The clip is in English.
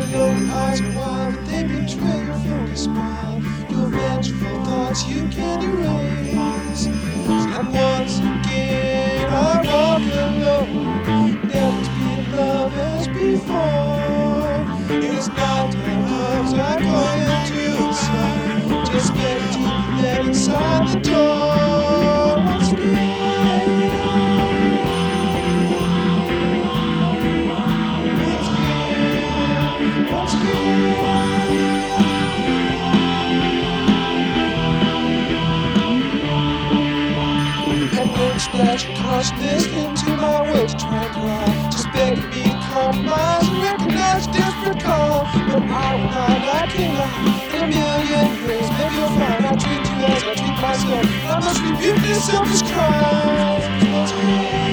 Your eyes are wild, but they betray your phony smile. Your vengeful thoughts you can't erase. And once again I walk alone, never to be in love as before. It's not times I call you to the side, just begging to be let inside the door once again. Once again. And then splash your consciousness into my world to try and cry, just begging me to compromise and recognize desperate call. But I will not, I cannot. In a million ways, maybe you'll find I treat you as I treat myself. I must rebuke this selfish crime. Once again.